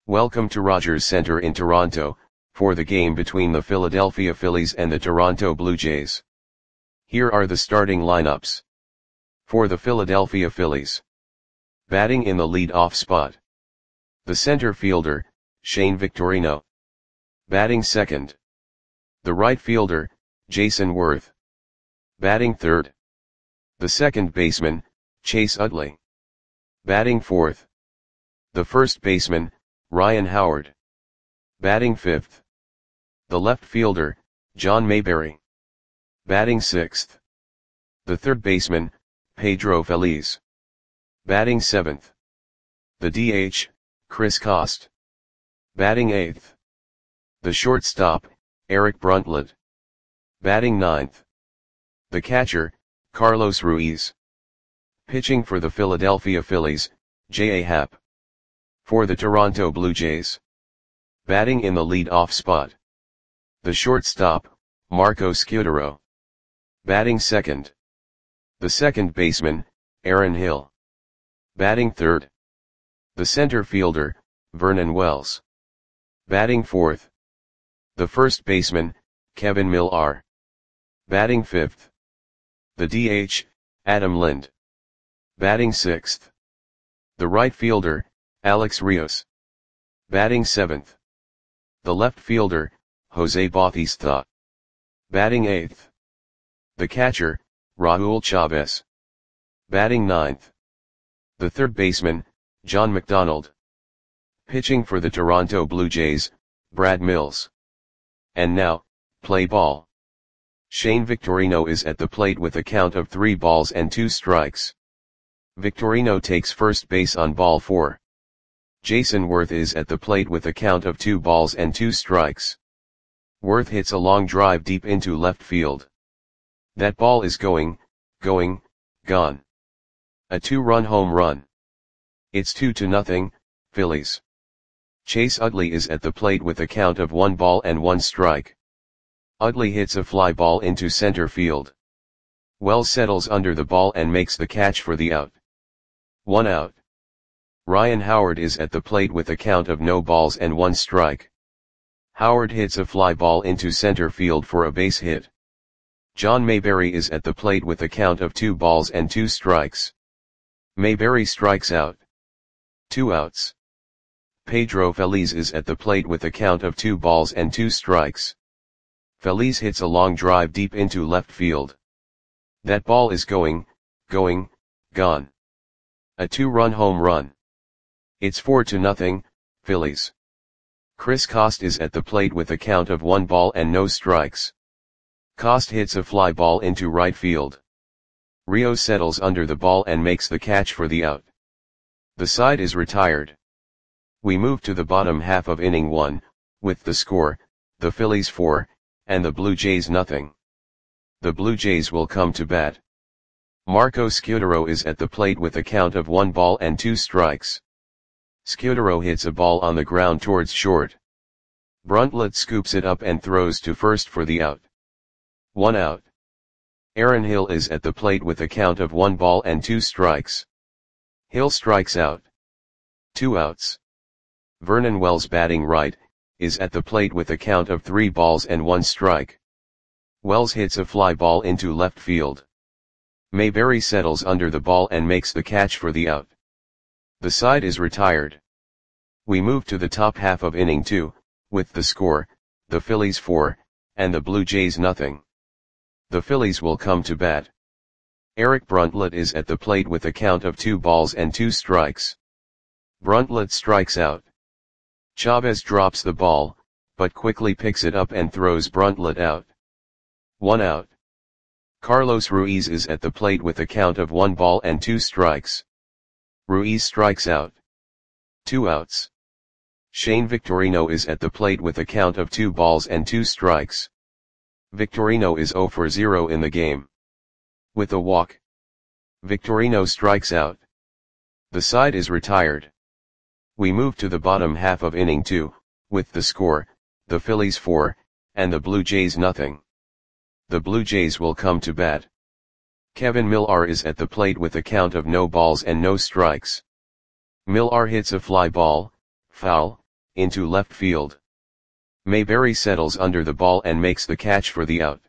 Welcome to Rogers Centre in Toronto, for the game between the Philadelphia Phillies and the Toronto Blue Jays. Here are the starting lineups. For the Philadelphia Phillies. Batting in the lead-off spot. The center fielder, Shane Victorino. Batting second. The right fielder, Jayson Werth. Batting third. The second baseman, Chase Utley. Batting fourth. The first baseman, Ryan Howard. Batting fifth. The left fielder, John Mayberry. Batting sixth. The third baseman, Pedro Feliz. Batting seventh. The DH, Chris Coste. Batting eighth. The shortstop, Eric Bruntlett. Batting ninth. The catcher, Carlos Ruiz. Pitching for the Philadelphia Phillies, J.A. Happ. For the Toronto Blue Jays. Batting in the lead-off spot. The shortstop, Marco Scutaro. Batting second. The second baseman, Aaron Hill. Batting third. The center fielder, Vernon Wells. Batting fourth. The first baseman, Kevin Millar. Batting fifth. The DH, Adam Lind. Batting sixth. The right fielder, Alex Rios. Batting seventh. The left fielder, Jose Bautista. Batting eighth. The catcher, Raul Chavez. Batting ninth. The third baseman, John McDonald. Pitching for the Toronto Blue Jays, Brad Mills. And now, play ball. Shane Victorino is at the plate with a count of 3 balls and 2 strikes. Victorino takes first base on ball 4. Jayson Werth is at the plate with a count of 2 balls and 2 strikes. Werth hits a long drive deep into left field. That ball is gone. A 2-run home run. It's 2-0, Phillies. Chase Utley is at the plate with a count of 1 ball and 1 strike. Utley hits a fly ball into center field. Wells settles under the ball and makes the catch for the out. 1 out. Ryan Howard is at the plate with a count of no balls and 1 strike. Howard hits a fly ball into center field for a base hit. John Mayberry is at the plate with a count of 2 balls and 2 strikes. Mayberry strikes out. 2 outs. Pedro Feliz is at the plate with a count of 2 balls and 2 strikes. Feliz hits a long drive deep into left field. That ball is gone. A 2-run home run. It's 4-0, Phillies. Chris Coste is at the plate with a count of 1 ball and no strikes. Coste hits a fly ball into right field. Rio settles under the ball and makes the catch for the out. The side is retired. We move to the bottom half of inning 1, with the score, the Phillies 4, and the Blue Jays 0. The Blue Jays will come to bat. Marco Scutaro is at the plate with a count of 1 ball and 2 strikes. Scutaro hits a ball on the ground towards short. Bruntlett scoops it up and throws to first for the out. 1 out. Aaron Hill is at the plate with a count of 1 ball and 2 strikes. Hill strikes out. 2 outs. Vernon Wells, batting right, is at the plate with a count of 3 balls and 1 strike. Wells hits a fly ball into left field. Mayberry settles under the ball and makes the catch for the out. The side is retired. We move to the top half of inning 2, with the score, the Phillies 4, and the Blue Jays 0. The Phillies will come to bat. Eric Bruntlett is at the plate with a count of 2 balls and 2 strikes. Bruntlett strikes out. Chavez drops the ball, but quickly picks it up and throws Bruntlett out. 1 out. Carlos Ruiz is at the plate with a count of 1 ball and 2 strikes. Ruiz strikes out. 2 outs. Shane Victorino is at the plate with a count of 2 balls and 2 strikes. Victorino is 0 for 0 in the game. With a walk. Victorino strikes out. The side is retired. We move to the bottom half of inning 2, with the score, the Phillies 4, and the Blue Jays 0. The Blue Jays will come to bat. Kevin Millar is at the plate with a count of no balls and no strikes. Millar hits a fly ball, foul, into left field. Mayberry settles under the ball and makes the catch for the out.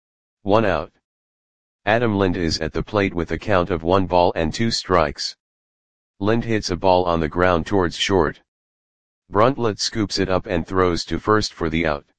1 out. Adam Lind is at the plate with a count of 1 ball and 2 strikes. Lind hits a ball on the ground towards short. Brundtland scoops it up and throws to first for the out.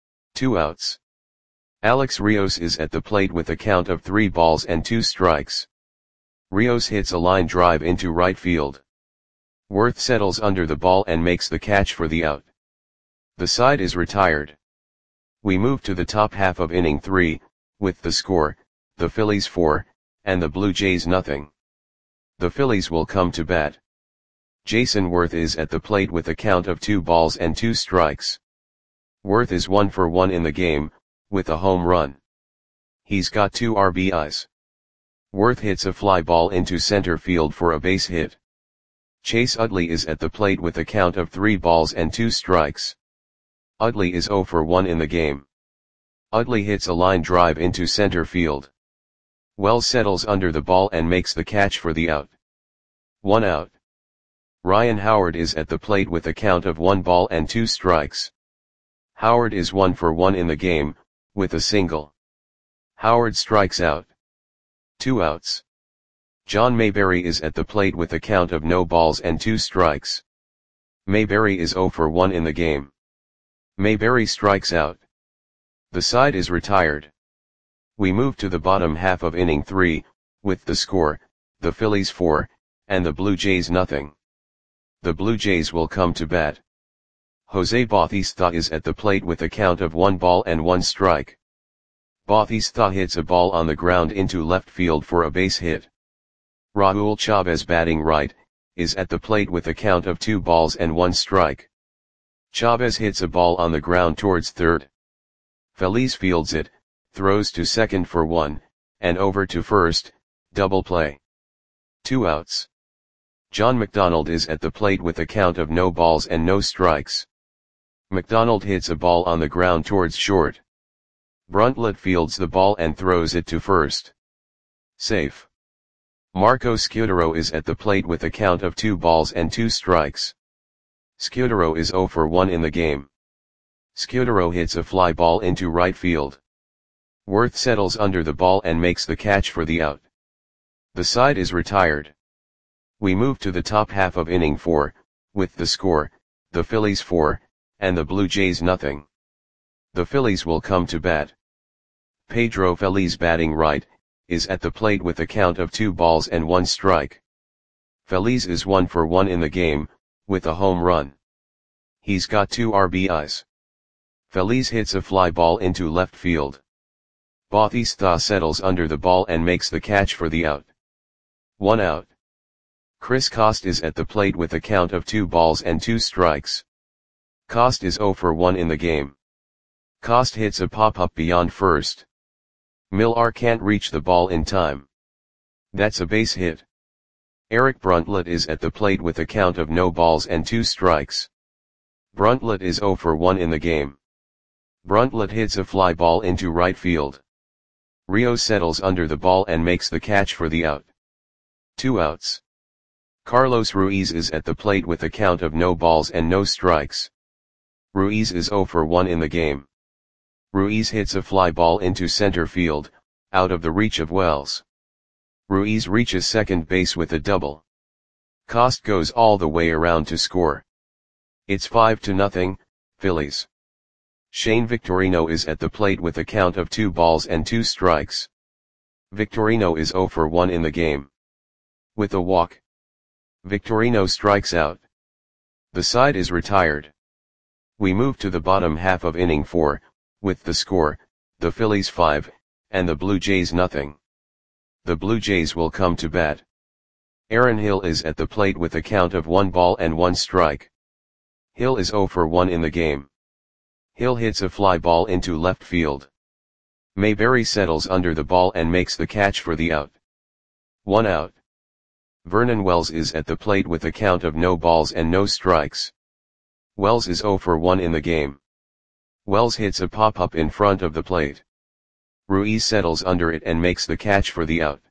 2 outs. Alex Rios is at the plate with a count of 3 balls and 2 strikes. Rios hits a line drive into right field. Worth settles under the ball and makes the catch for the out. The side is retired. We move to the top half of inning 3, with the score, the Phillies 4, and the Blue Jays nothing. The Phillies will come to bat. Jason Worth is at the plate with a count of 2 balls and 2 strikes. Worth is 1 for 1 in the game, with a home run. He's got 2 RBIs. Worth hits a fly ball into center field for a base hit. Chase Utley is at the plate with a count of 3 balls and 2 strikes. Utley is 0 for 1 in the game. Utley hits a line drive into center field. Wells settles under the ball and makes the catch for the out. 1 out. Ryan Howard is at the plate with a count of 1 ball and 2 strikes. Howard is 1 for 1 in the game, with a single. Howard strikes out. 2 outs. John Mayberry is at the plate with a count of no balls and 2 strikes. Mayberry is 0 for 1 in the game. Mayberry strikes out. The side is retired. We move to the bottom half of inning 3, with the score, the Phillies 4, and the Blue Jays nothing. The Blue Jays will come to bat. Jose Bautista is at the plate with a count of 1 ball and 1 strike. Bautista hits a ball on the ground into left field for a base hit. Raul Chavez, batting right, is at the plate with a count of 2 balls and 1 strike. Chavez hits a ball on the ground towards third. Feliz fields it, throws to second for 1, and over to first, double play. 2 outs. John McDonald is at the plate with a count of no balls and no strikes. McDonald hits a ball on the ground towards short. Brundtland fields the ball and throws it to first. Safe. Marco Scutaro is at the plate with a count of 2 balls and 2 strikes. Scutaro is 0 for 1 in the game. Scutaro hits a fly ball into right field. Worth settles under the ball and makes the catch for the out. The side is retired. We move to the top half of inning 4, with the score, the Phillies 4, and the Blue Jays nothing. The Phillies will come to bat. Pedro Feliz, batting right, is at the plate with a count of 2 balls and 1 strike. Feliz is 1 for 1 in the game, with a home run. He's got 2 RBIs. Feliz hits a fly ball into left field. Bautista settles under the ball and makes the catch for the out. 1 out. Chris Coste is at the plate with a count of 2 balls and 2 strikes. Coste is 0 for 1 in the game. Coste hits a pop-up beyond first. Millar can't reach the ball in time. That's a base hit. Eric Brundtland is at the plate with a count of no balls and 2 strikes. Brundtland is 0 for 1 in the game. Brundtland hits a fly ball into right field. Rios settles under the ball and makes the catch for the out. 2 outs. Carlos Ruiz is at the plate with a count of no balls and no strikes. Ruiz is 0 for 1 in the game. Ruiz hits a fly ball into center field, out of the reach of Wells. Ruiz reaches second base with a double. Coste goes all the way around to score. It's 5-0, Phillies. Shane Victorino is at the plate with a count of 2 balls and 2 strikes. Victorino is 0 for 1 in the game. With a walk, Victorino strikes out. The side is retired. We move to the bottom half of inning 4, with the score, the Phillies 5, and the Blue Jays nothing. The Blue Jays will come to bat. Aaron Hill is at the plate with a count of 1 ball and 1 strike. Hill is 0 for 1 in the game. Hill hits a fly ball into left field. Mayberry settles under the ball and makes the catch for the out. 1 out. Vernon Wells is at the plate with a count of no balls and no strikes. Wells is 0 for 1 in the game. Wells hits a pop-up in front of the plate. Ruiz settles under it and makes the catch for the out.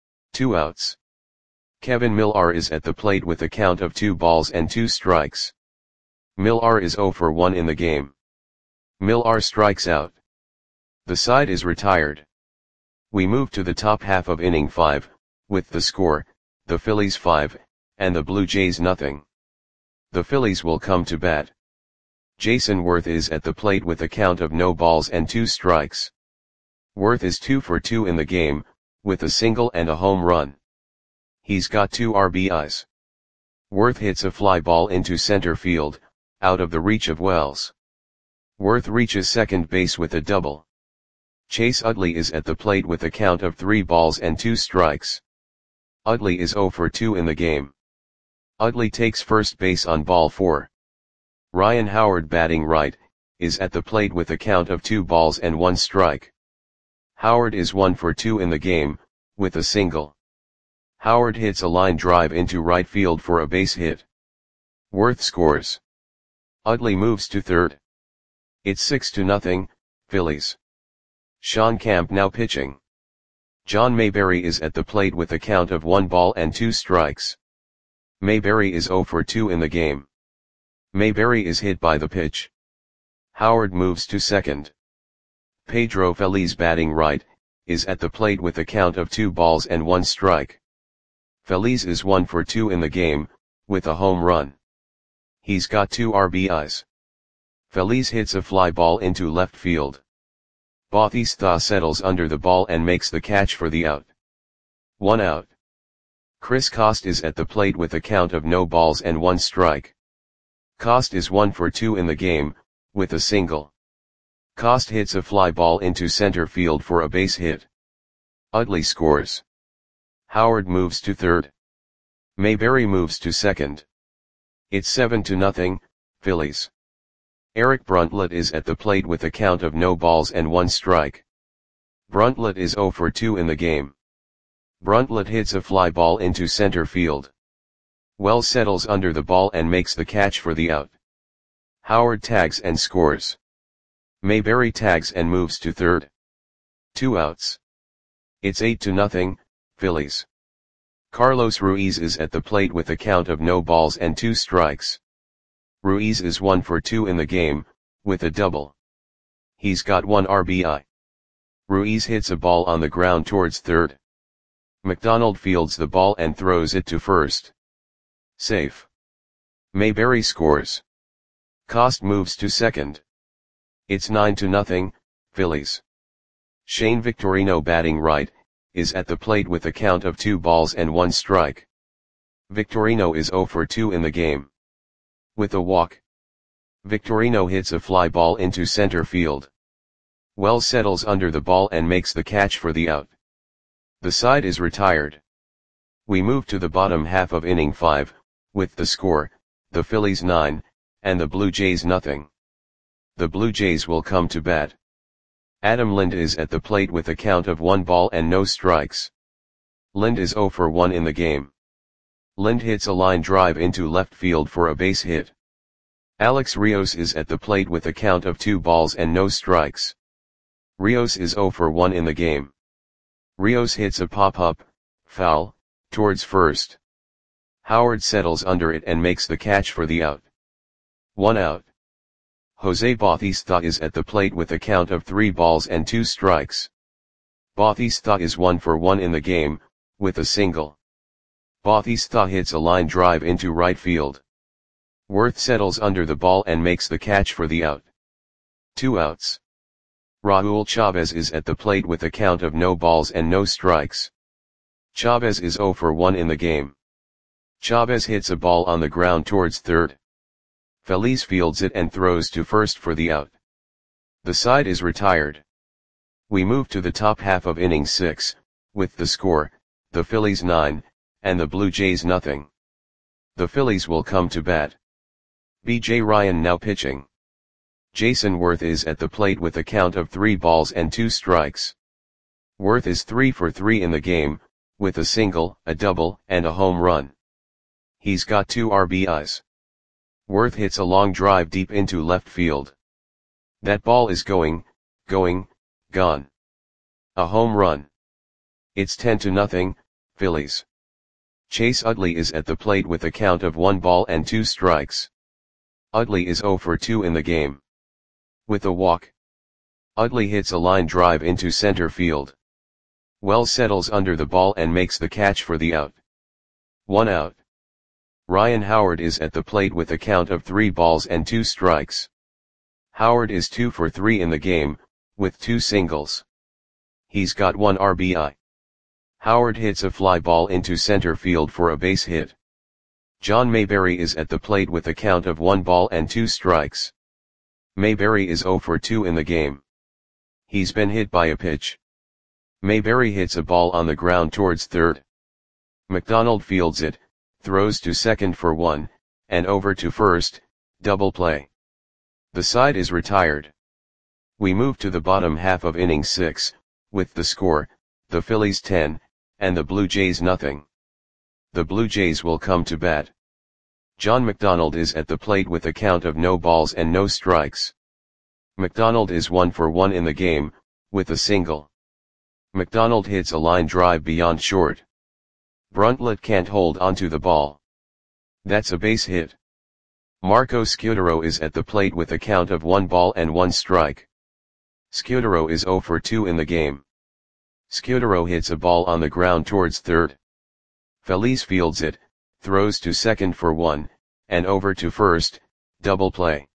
2 outs. Kevin Millar is at the plate with a count of 2 balls and 2 strikes. Millar is 0 for 1 in the game. Millar strikes out. The side is retired. We move to the top half of inning 5, with the score, the Phillies 5, and the Blue Jays nothing. The Phillies will come to bat. Jason Worth is at the plate with a count of no balls and 2 strikes. Worth is 2 for 2 in the game, with a single and a home run. He's got 2 RBIs. Worth hits a fly ball into center field, out of the reach of Wells. Worth reaches second base with a double. Chase Utley is at the plate with a count of 3 balls and 2 strikes. Utley is 0 for 2 in the game. Utley takes first base on ball 4. Ryan Howard, batting right, is at the plate with a count of 2 balls and 1 strike. Howard is 1 for 2 in the game, with a single. Howard hits a line drive into right field for a base hit. Worth scores. Utley moves to third. It's 6-0, Phillies. Sean Camp now pitching. John Mayberry is at the plate with a count of 1 ball and 2 strikes. Mayberry is 0 for 2 in the game. Mayberry is hit by the pitch. Howard moves to second. Pedro Feliz, batting right, is at the plate with a count of 2 balls and 1 strike. Feliz is 1 for 2 in the game, with a home run. He's got 2 RBIs. Feliz hits a fly ball into left field. Bautista settles under the ball and makes the catch for the out. 1 out. Chris Coste is at the plate with a count of no balls and 1 strike. Coste is 1 for 2 in the game, with a single. Coste hits a fly ball into center field for a base hit. Utley scores. Howard moves to third. Mayberry moves to second. It's 7-0, Phillies. Eric Bruntlett is at the plate with a count of no balls and 1 strike. Bruntlett is 0 for 2 in the game. Bruntlett hits a fly ball into center field. Wells settles under the ball and makes the catch for the out. Howard tags and scores. Mayberry tags and moves to third. 2 outs. It's 8-0, Phillies. Carlos Ruiz is at the plate with a count of no balls and 2 strikes. Ruiz is 1 for 2 in the game, with a double. He's got 1 RBI. Ruiz hits a ball on the ground towards third. McDonald fields the ball and throws it to first. Safe. Mayberry scores. Coste moves to second. It's 9-0, Phillies. Shane Victorino, batting right, is at the plate with a count of 2 balls and 1 strike. Victorino is 0 for 2 in the game. With a walk. Victorino hits a fly ball into center field. Wells settles under the ball and makes the catch for the out. The side is retired. We move to the bottom half of inning 5, with the score, the Phillies 9, and the Blue Jays nothing. The Blue Jays will come to bat. Adam Lind is at the plate with a count of 1 ball and no strikes. Lind is 0 for 1 in the game. Lind hits a line drive into left field for a base hit. Alex Rios is at the plate with a count of 2 balls and no strikes. Rios is 0 for 1 in the game. Rios hits a pop-up, foul, towards first. Howard settles under it and makes the catch for the out. 1 out. Jose Bautista is at the plate with a count of 3 balls and 2 strikes. Bautista is 1 for 1 in the game, with a single. Bautista hits a line drive into right field. Worth settles under the ball and makes the catch for the out. 2 outs. Raul Chavez is at the plate with a count of no balls and no strikes. Chavez is 0 for 1 in the game. Chavez hits a ball on the ground towards third. Feliz fields it and throws to first for the out. The side is retired. We move to the top half of inning 6, with the score, the Phillies 9, and the Blue Jays nothing. The Phillies will come to bat. B.J. Ryan now pitching. Jason Worth is at the plate with a count of 3 balls and 2 strikes. Worth is 3 for 3 in the game, with a single, a double, and a home run. He's got 2 RBIs. Worth hits a long drive deep into left field. That ball is going, gone. A home run. It's 10-0, Phillies. Chase Utley is at the plate with a count of 1 ball and 2 strikes. Utley is 0 for 2 in the game. With a walk, Utley hits a line drive into center field. Wells settles under the ball and makes the catch for the out. 1 out. Ryan Howard is at the plate with a count of 3 balls and 2 strikes. Howard is 2 for 3 in the game, with 2 singles. He's got 1 RBI. Howard hits a fly ball into center field for a base hit. John Mayberry is at the plate with a count of 1 ball and 2 strikes. Mayberry is 0 for 2 in the game. He's been hit by a pitch. Mayberry hits a ball on the ground towards third. McDonald fields it, throws to second for 1, and over to first, double play. The side is retired. We move to the bottom half of inning 6, with the score, the Phillies 10, and the Blue Jays nothing. The Blue Jays will come to bat. John McDonald is at the plate with a count of no balls and no strikes. McDonald is 1 for 1 in the game, with a single. McDonald hits a line drive beyond short. Bruntlett can't hold onto the ball. That's a base hit. Marco Scutaro is at the plate with a count of 1 ball and 1 strike. Scutaro is 0 for 2 in the game. Scutaro hits a ball on the ground towards third. Feliz fields it, throws to second for 1, and over to first, double play.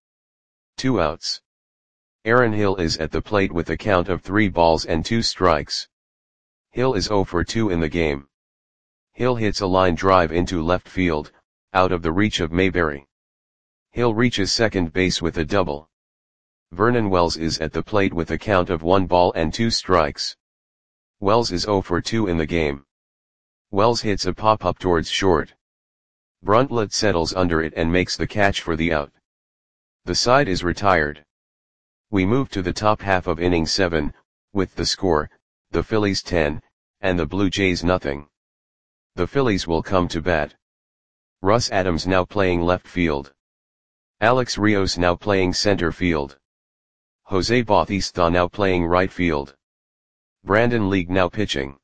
2 outs. Aaron Hill is at the plate with a count of 3 balls and 2 strikes. Hill is 0 for 2 in the game. Hill hits a line drive into left field, out of the reach of Mayberry. Hill reaches second base with a double. Vernon Wells is at the plate with a count of 1 ball and 2 strikes. Wells is 0 for 2 in the game. Wells hits a pop-up towards short. Bruntlett settles under it and makes the catch for the out. The side is retired. We move to the top half of inning 7, with the score, the Phillies 10, and the Blue Jays nothing. The Phillies will come to bat. Russ Adams now playing left field. Alex Rios now playing center field. Jose Bautista now playing right field. Brandon League now pitching.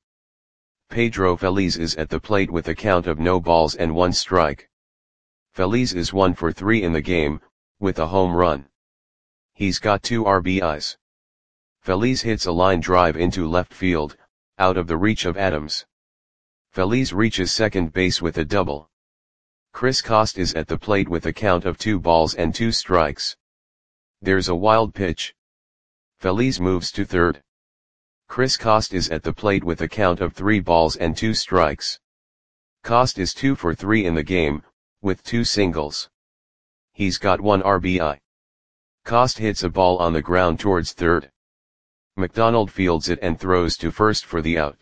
Pedro Feliz is at the plate with a count of no balls and 1 strike. Feliz is 1 for 3 in the game, with a home run. He's got 2 RBIs. Feliz hits a line drive into left field, out of the reach of Adams. Feliz reaches second base with a double. Chris Cost is at the plate with a count of 2 balls and 2 strikes. There's a wild pitch. Feliz moves to third. Chris Cost is at the plate with a count of 3 balls and 2 strikes. Cost is 2 for 3 in the game, with 2 singles. He's got 1 RBI. Cost hits a ball on the ground towards third. McDonald fields it and throws to first for the out.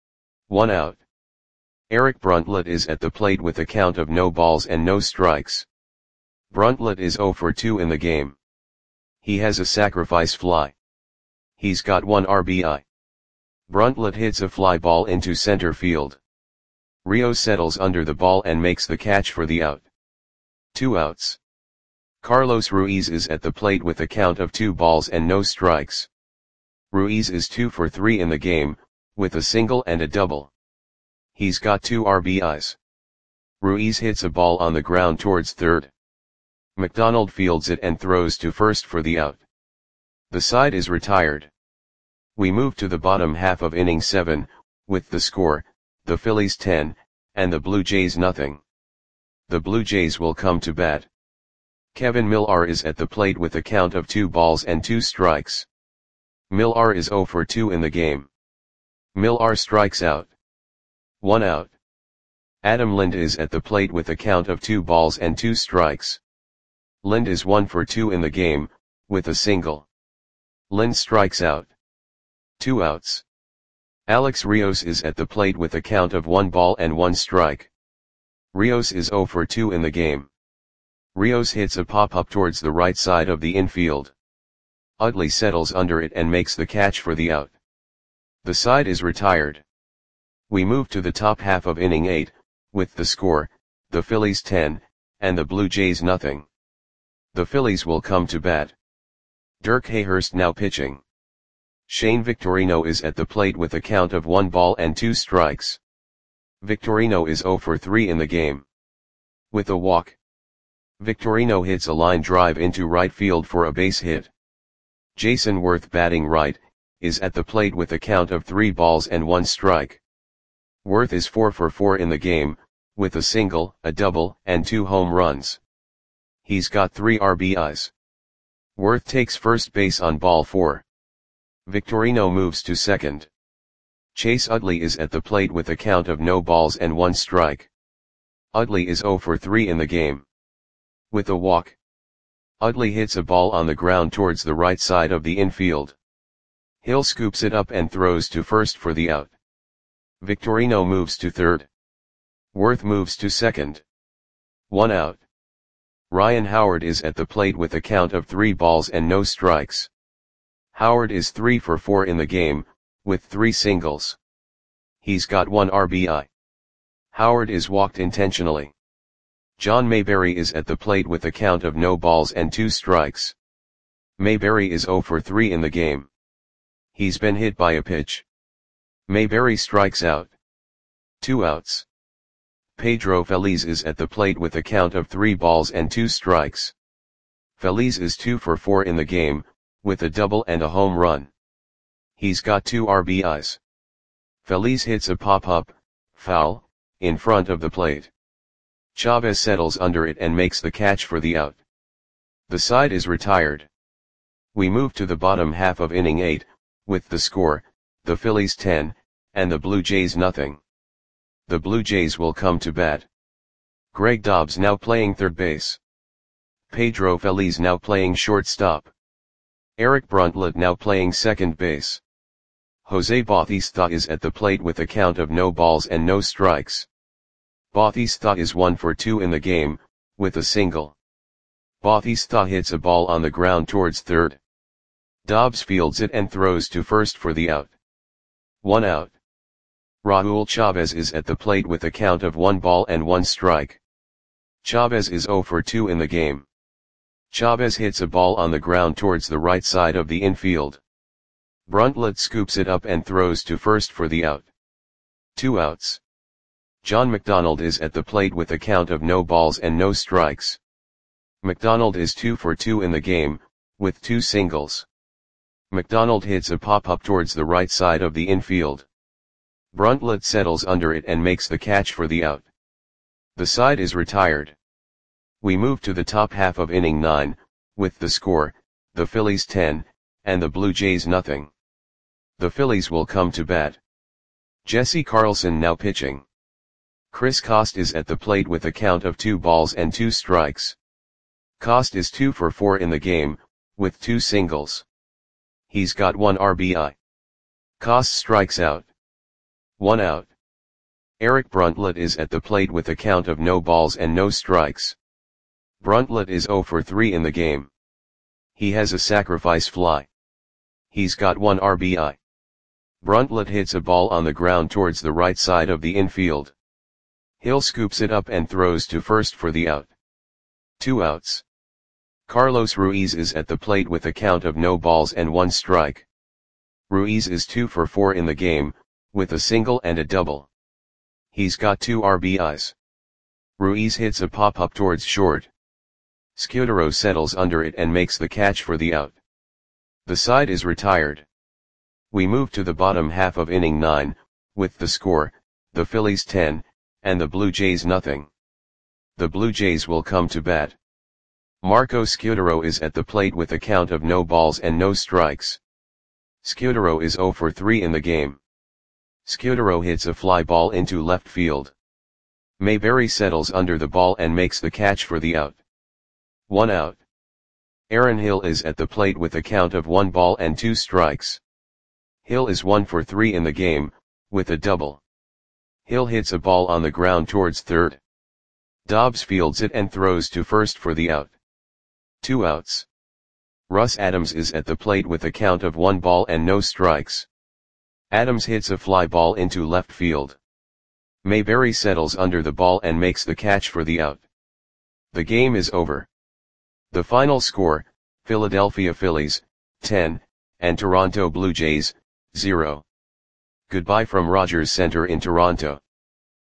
1 out. Eric Bruntlett is at the plate with a count of no balls and no strikes. Bruntlett is 0 for 2 in the game. He has a sacrifice fly. He's got 1 RBI. Bruntlett hits a fly ball into center field. Rios settles under the ball and makes the catch for the out. 2 outs. Carlos Ruiz is at the plate with a count of 2 balls and no strikes. Ruiz is 2 for 3 in the game, with a single and a double. He's got 2 RBIs. Ruiz hits a ball on the ground towards third. McDonald fields it and throws to first for the out. The side is retired. We move to the bottom half of inning 7, with the score, the Phillies 10, and the Blue Jays nothing. The Blue Jays will come to bat. Kevin Millar is at the plate with a count of 2 balls and 2 strikes. Millar is 0 for 2 in the game. Millar strikes out. 1 out. Adam Lind is at the plate with a count of 2 balls and 2 strikes. Lind is 1 for 2 in the game, with a single. Lind strikes out. 2 outs. Alex Rios is at the plate with a count of 1 ball and 1 strike. Rios is 0 for 2 in the game. Rios hits a pop-up towards the right side of the infield. Utley settles under it and makes the catch for the out. The side is retired. We move to the top half of inning 8, with the score, the Phillies 10, and the Blue Jays nothing. The Phillies will come to bat. Dirk Hayhurst now pitching. Shane Victorino is at the plate with a count of 1 ball and 2 strikes. Victorino is 0 for 3 in the game. With a walk, Victorino hits a line drive into right field for a base hit. Jason Worth, batting right, is at the plate with a count of 3 balls and 1 strike. Worth is 4 for 4 in the game, with a single, a double, and 2 home runs. He's got 3 RBIs. Worth takes first base on ball 4. Victorino moves to second. Chase Utley is at the plate with a count of no balls and 1 strike. Utley is 0 for 3 in the game. With a walk, Utley hits a ball on the ground towards the right side of the infield. Hill scoops it up and throws to first for the out. Victorino moves to third. Worth moves to second. 1 out. Ryan Howard is at the plate with a count of 3 balls and no strikes. Howard is 3 for 4 in the game, with 3 singles. He's got 1 RBI. Howard is walked intentionally. John Mayberry is at the plate with a count of no balls and 2 strikes. Mayberry is 0 for 3 in the game. He's been hit by a pitch. Mayberry strikes out. 2 outs. Pedro Feliz is at the plate with a count of 3 balls and 2 strikes. Feliz is 2 for 4 in the game, with a double and a home run. He's got 2 RBIs. Feliz hits a pop-up, foul, in front of the plate. Chavez settles under it and makes the catch for the out. The side is retired. We move to the bottom half of inning 8, with the score, the Phillies 10, and the Blue Jays nothing. The Blue Jays will come to bat. Greg Dobbs now playing third base. Pedro Feliz now playing shortstop. Eric Bruntlett now playing second base. Jose Bautista is at the plate with a count of no balls and no strikes. Bautista is 1 for 2 in the game, with a single. Bautista hits a ball on the ground towards third. Dobbs fields it and throws to first for the out. 1 out. Raul Chavez is at the plate with a count of 1 ball and 1 strike. Chavez is 0 for 2 in the game. Chavez hits a ball on the ground towards the right side of the infield. Bruntlett scoops it up and throws to first for the out. 2 outs. John McDonald is at the plate with a count of no balls and no strikes. McDonald is 2 for 2 in the game, with 2 singles. McDonald hits a pop-up towards the right side of the infield. Bruntlett settles under it and makes the catch for the out. The side is retired. We move to the top half of inning 9, with the score, the Phillies 10, and the Blue Jays nothing. The Phillies will come to bat. Jesse Carlson now pitching. Chris Coste is at the plate with a count of 2 balls and 2 strikes. Coste is 2 for 4 in the game, with 2 singles. He's got 1 RBI. Coste strikes out. 1 out. Eric Bruntlett is at the plate with a count of no balls and no strikes. Bruntlett is 0 for 3 in the game. He has a sacrifice fly. He's got 1 RBI. Bruntlett hits a ball on the ground towards the right side of the infield. Hill scoops it up and throws to first for the out. 2 outs. Carlos Ruiz is at the plate with a count of no balls and 1 strike. Ruiz is 2 for 4 in the game, with a single and a double. He's got 2 RBIs. Ruiz hits a pop-up towards short. Scudero settles under it and makes the catch for the out. The side is retired. We move to the bottom half of inning 9, with the score, the Phillies 10, and the Blue Jays nothing. The Blue Jays will come to bat. Marco Scudero is at the plate with a count of no balls and no strikes. Scudero is 0 for 3 in the game. Scudero hits a fly ball into left field. Mayberry settles under the ball and makes the catch for the out. 1 out. Aaron Hill is at the plate with a count of 1 ball and 2 strikes. Hill is 1 for 3 in the game, with a double. Hill hits a ball on the ground towards third. Dobbs fields it and throws to first for the out. 2 outs. Russ Adams is at the plate with a count of 1 ball and no strikes. Adams hits a fly ball into left field. Mayberry settles under the ball and makes the catch for the out. The game is over. The final score, Philadelphia Phillies, 10, and Toronto Blue Jays, 0. Goodbye from Rogers Center in Toronto.